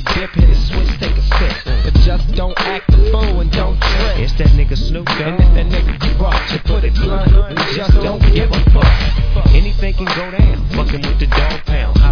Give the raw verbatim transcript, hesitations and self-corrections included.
dip, hit a switch, take a sip. But just don't act a fool and don't trip. It's that nigga Snoop Dogg. And if that nigga corrupt, you put it blunt, we just don't give a fuck. Anything can go down, fucking with the dog pound.